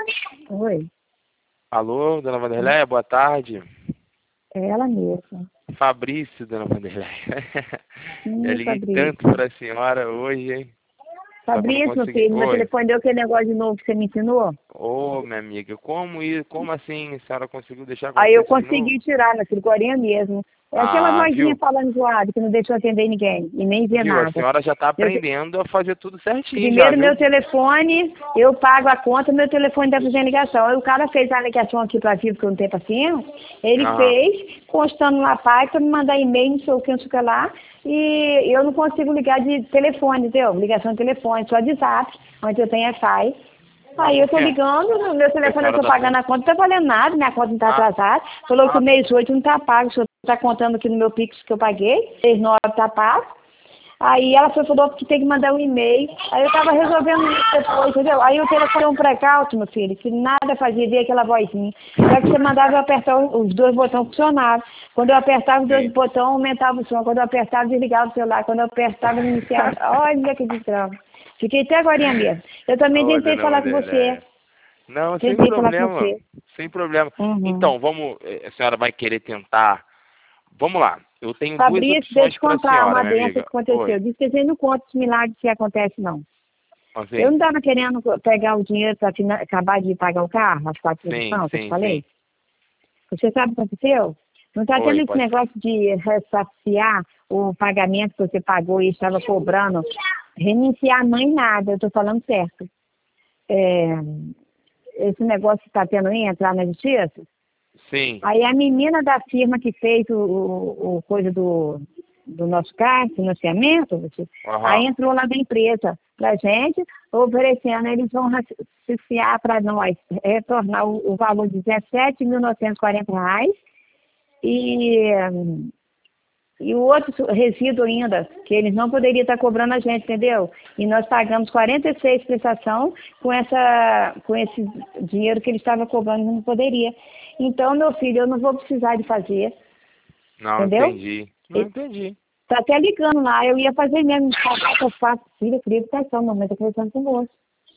Oi, Alô, dona Vanderleia, boa tarde. é ela mesma. Fabrício, dona Vanderleia. Eu liguei Fabrício. tanto para a senhora hoje, hein? Só que eu não Fabrício, meu consegui. filho, meu Oi. telefone deu aquele negócio de novo que você me ensinou. Ô, minha amiga, como assim a senhora conseguiu deixar Aí eu acontecer isso de novo? consegui tirar, meu filho, Corinha mesmo. É aquela Ah, vozinha viu? falando zoado, que não deixa eu atender ninguém e nem ver Viu? A nada. senhora já está Eu, aprendendo a fazer tudo certinho já, primeiro, meu viu? telefone, eu pago a conta, meu telefone está fazendo ligação. Aí o cara fez a ligação aqui para Vivo, que eu não tenho paciência. Ele Aham. fez, constando lá, pai, para me mandar e-mail, não sei o que, não sei o que lá. E eu não consigo ligar de telefone, entendeu? Ligação de telefone, só de zap, onde eu tenho Wi-Fi. Mas Aí eu por tô quê? ligando, no meu Porque a telefone eu senhora tô está pagando sem... a conta, não tá valendo nada, minha conta não tá Ah, atrasada. Falou que o ah, mês 8 não tá pago, o senhor tá contando aqui no meu Pix que eu paguei, mês 9 tá pago. Aí ela falou que tem que mandar um e-mail. Aí eu tava resolvendo isso depois, entendeu? Aí o telefone é um blackout, meu filho, que nada fazia, ver aquela vozinha. Só que você mandava eu apertar os dois botões funcionavam. Quando eu apertava os dois sim. botões, aumentava o som. Quando eu apertava, desligava o celular. Quando eu apertava, ele iniciava. Olha que desgrama. Fiquei até agora mesmo. Eu também Ô, tentei dona falar com você. Vanderleia. Não, sem Tentei falar com problema. você. Sem problema. Uhum. Então, vamos. A senhora vai querer tentar. Vamos lá. Eu tenho duas Fabrício, deixa eu opções te para a contar senhora, uma minha benção amiga. que aconteceu. Oi. Diz que você não conta os milagres que acontece, não. Eu Assim. não estava querendo pegar o dinheiro para acabar de pagar o carro, as Sim, participação que eu te sim, sim. falei. Você sabe o que aconteceu? Não está tendo Oi, esse pode. negócio de ressarciar o pagamento que você pagou e estava cobrando. Reiniciar nem nada, eu estou falando certo. É, esse negócio que está tendo aí, entrar na justiça. Sim. Aí a menina da firma que fez o coisa do nosso carro, financiamento, aí Aham. entrou lá da empresa pra gente, oferecendo, eles vão racificar para nós, retornar o valor de R$ 17.940 e, e o outro resíduo ainda, que eles não poderiam estar cobrando a gente, entendeu? E nós pagamos 46 prestação com esse dinheiro que eles estavam cobrando, não poderia. Então, meu filho, eu não vou precisar de fazer, Não, entendeu? entendi. Não entendi. Tá até ligando lá, eu ia fazer mesmo, eu faço, filha, eu queria educação, mamãe tá conversando com o moço.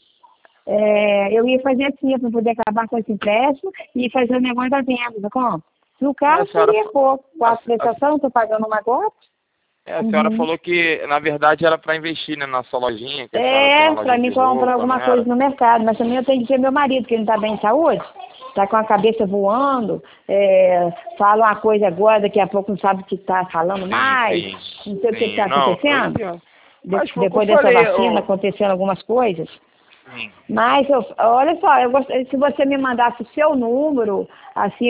Eu ia fazer assim, para poder acabar com esse empréstimo e fazer o negócio da venda, tá bom? No A caso, senhora, seria pouco, a, quatro prestações, estou pagando uma agora. a senhora Uhum. falou que, na verdade, era para investir, né, na sua lojinha, que a senhora tem uma Para lojinha mim de comprar roupa, não alguma coisa era? no mercado, mas também eu tenho que ver meu marido, que ele não está bem de saúde, está com a cabeça voando, fala uma coisa agora, daqui a pouco não sabe o que está falando Sim, mais, sim. não sei o que Sim. está Não, eu acontecendo. entendo. Mas foi o que eu Depois dessa falei, vacina aconteceram algumas coisas. Sim. Mas olha só, se você me mandasse o seu número, assim,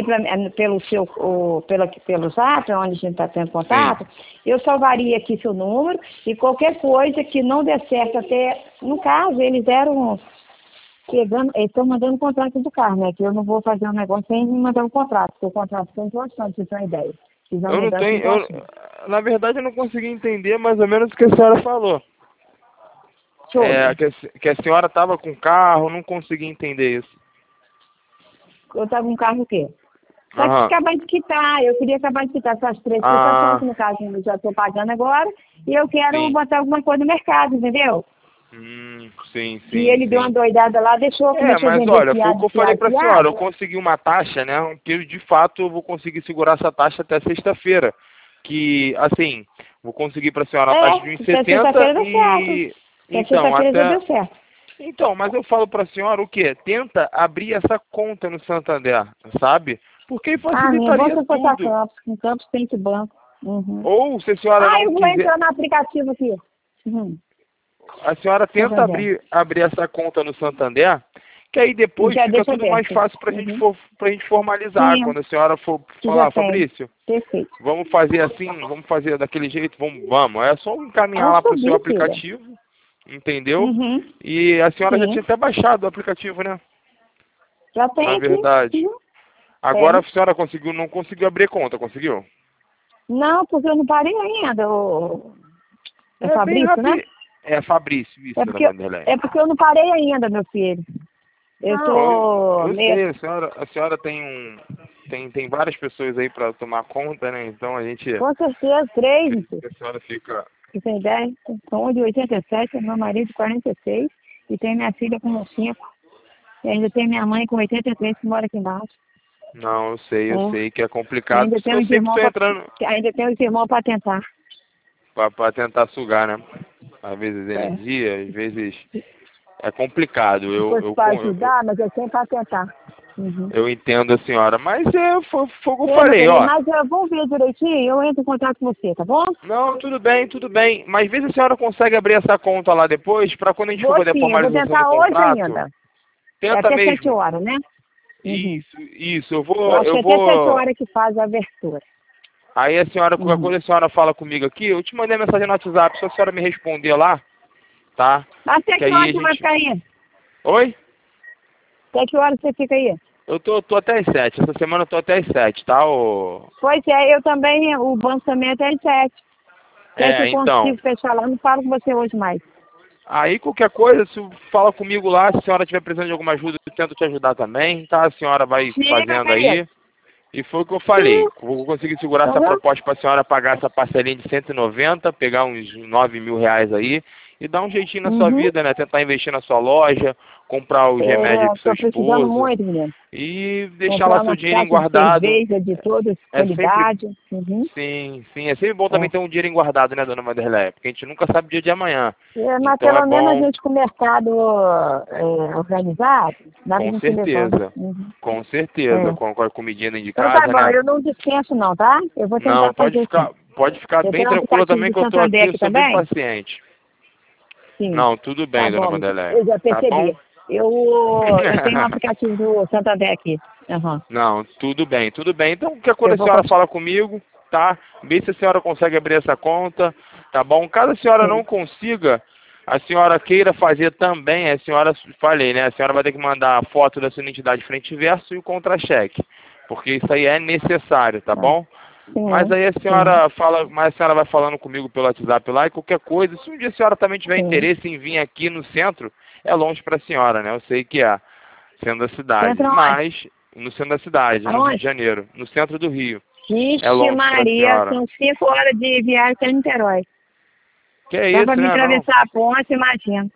pelo zap, onde a gente está tendo Sim. contato, eu salvaria aqui seu número e qualquer coisa que não der certo até, no caso, eles estão mandando o contrato do carro, né? Que eu não vou fazer um negócio sem me mandar um contrato, porque o contrato tem importante, vocês têm uma ideia. Fiz uma Eu não mudança tenho, importante. na verdade eu não consegui entender mais ou menos o que a senhora falou. Sobre. Que a senhora estava com carro, não consegui entender isso. Eu estava com um carro o quê? Só que Aham. acabar de quitar, eu queria acabar de quitar essas três prestações, que Ah, no caso eu já estou pagando agora, e eu quero sim. botar alguma coisa no mercado, entendeu? Sim, E sim, ele deu uma sim. doidada lá, começou a Mas vender olha, foi o que fiado, eu falei fiado, pra senhora, eu fiado. consegui uma taxa, né? Que de fato eu vou conseguir segurar essa taxa até sexta-feira. Que, assim, vou conseguir pra senhora uma taxa de Até 1,70 sexta-feira deu certo. e. Até Então, sexta-feira já até. deu certo. Então, mas eu falo pra senhora o quê? Tenta abrir essa conta no Santander, sabe? Porque aí Ah, minha, bom facilitaria se eu fosse a tudo. Campos, em Campos tem esse banco. Uhum. Ou, se a senhora Ah, não eu vou quiser, entrar no aplicativo aqui. Uhum. a senhora tenta Santander. abrir essa conta no Santander, que aí E depois já fica deixa tudo mais aberto. fácil Uhum. pra gente formalizar. Sim, Quando a senhora for que já falar, tem. Fabrício, Perfeito. vamos fazer assim, vamos fazer daquele jeito, vamos. É só encaminhar Vamos lá pro seu subir, filha. aplicativo, entendeu? Uhum. E a senhora já Sim. tinha até baixado o aplicativo, né? Já Na tem aqui. verdade. Uhum. Agora a Tem. senhora não conseguiu abrir conta, conseguiu? Não, porque eu não parei ainda. É É bem Fabrício, né? rápido. É Fabrício, isso, É dona porque, Vanderlei. é porque eu não parei ainda, meu filho. Eu Não, tô eu sei, a senhora tem várias pessoas aí para tomar conta, né? Então a gente com certeza, três, meu acredita filho. que a senhora fica. Você tem ideia? Sou um de 87, meu marido de 46 e tem minha filha com 5. E ainda tem minha mãe com 83 que mora aqui embaixo. Não, eu sei que é E complicado. ainda Eu tem os sempre irmãos tô entrando ainda tem os irmãos para tentar. pra tentar sugar, né? Às vezes É. energia, às vezes é complicado. Se fosse para ajudar, mas é sempre para tentar. Uhum. Eu entendo a senhora, mas foi o que eu Meu falei, querido, ó. mas eu vou ver direitinho, eu entro em contato com você, tá bom? Não, tudo bem, tudo bem. Mas vê se a senhora consegue abrir essa conta lá depois, para quando a gente for Vou fazer a sim, eu vou formalização do tentar hoje contrato. ainda. É Tenta até 7 mesmo. horas, né? Uhum. Isso, Eu acho que eu é até 7 vou. horas que faz a abertura. Aí a senhora, qualquer Uhum. coisa, a senhora fala comigo aqui. Eu te mandei mensagem no WhatsApp, só a senhora me responder lá, tá? Até Que que aí hora a você vai gente. ficar aí? Oi? Até que hora você fica aí? Eu tô até às 7. Essa semana eu tô até às 7, tá? Pois é, eu também, o banco também é até às 7. Até que eu Então. consigo fechar lá, não falo com você hoje mais. Aí qualquer coisa, se fala comigo lá, se a senhora estiver precisando de alguma ajuda, eu tento te ajudar também, tá? A senhora vai Sim, meu fazendo querido. aí. E foi o que eu falei. Vou conseguir segurar essa Uhum. proposta para a senhora pagar essa parcelinha de 190, pegar uns 9 mil reais aí e dar um jeitinho na sua Uhum. vida, né? Tentar investir na sua loja, comprar os remédios para seu Tô precisando esposo muito, menino. e deixar lá Comprar seu umas dinheirinho caixas de guardado. cerveja de todas É sempre, qualidade. Uhum. sim, é sempre bom também ter um dinheirinho guardado, né, dona Vanderlei? Porque a gente nunca sabe o dia de amanhã. Mas Então é pelo menos a bom. gente com o mercado organizado, dá pra Com gente levando. certeza. Uhum. Com certeza. É. Com a comidinha dentro de Então tá casa, bom, né? eu não dispenso não, tá? Eu vou tentar Não, fazer sim. pode ficar Você bem tem um tranquila aplicativo também do que eu tô Santander aqui, eu aqui sou bem também? paciente. Sim. Não, tudo Tá bem, dona bom, Vanderlei. eu já Tá bom? percebi. Eu tenho um aplicativo do Santander aqui. Uhum. Não, tudo bem, tudo bem. Então, qualquer coisa Eu a vou senhora continuar. fala comigo, tá? Vê se a senhora consegue abrir essa conta, tá bom? Caso a senhora não Sim. consiga, a senhora queira fazer também, a senhora, falei, né? A senhora vai ter que mandar a foto da sua identidade frente e verso e o contra-cheque, porque isso aí é necessário, tá Ah, bom? Mas sim, aí a sim, senhora fala, mas a senhora vai falando comigo pelo WhatsApp lá e qualquer coisa, se um dia a senhora também tiver sim. interesse em vir aqui no centro, é longe para a senhora, né? Eu sei que é, centro da cidade, Centro onde? mas no centro da cidade, no Rio de Aonde? Janeiro, no centro do Rio. É Vixe longe para a Maria, senhora. são 5 horas de viagem até Niterói. Que é Só pra isso, me né? Não. atravessar a ponte, imagina.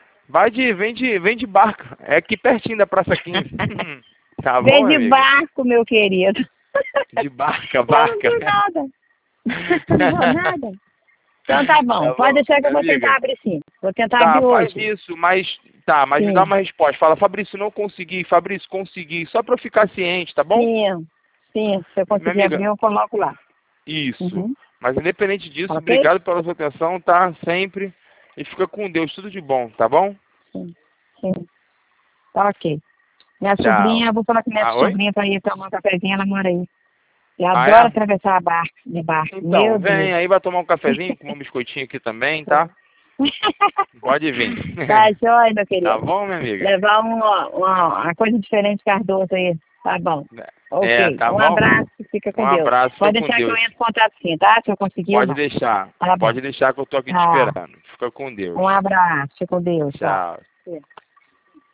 Vem de barca. É aqui pertinho da Praça 15. Tá bom, Vem minha de amiga? barco, meu querido. De barca, Eu não barca. vou nada. Não vou nada. Então tá bom, Tá pode bom, deixar que eu minha vou tentar amiga. abrir sim. Vou tentar Tá, abrir faz hoje. isso, mas me dá Sim, uma resposta. Fala, Fabrício, não consegui. Fabrício, consegui. Só pra eu ficar ciente, tá bom? sim, sim. Se eu Minha conseguir abrir, amiga, eu coloco lá. isso. Uhum. Mas independente disso, Ok? obrigado pela sua atenção, tá? Sempre. E fica com Deus, tudo de bom, tá bom? Sim, sim. Tá ok. Minha Tchau. sobrinha, eu vou falar com minha Ah, oi? sobrinha para ir tomar um cafezinho, ela mora aí. Eu Ah, adoro é? atravessar a barca, de barco. Então, Meu Deus. vem aí, vai tomar um cafezinho, comer um biscoitinho aqui também, tá? Pode vir. Tá jóia, meu Tá querido. bom, minha amiga? Levar uma coisa diferente Cardoso aí. Tá bom. É, Ok. tá Um bom? abraço e fica Um com Deus. abraço, fica Pode com deixar que eu Deus. entro em contato sim, tá? Se eu conseguir ou Pode não. deixar. Tá bom. Pode deixar que eu tô aqui te Tá. esperando. Fica com Deus. Um abraço. Fica com Deus. Tchau. Tchau.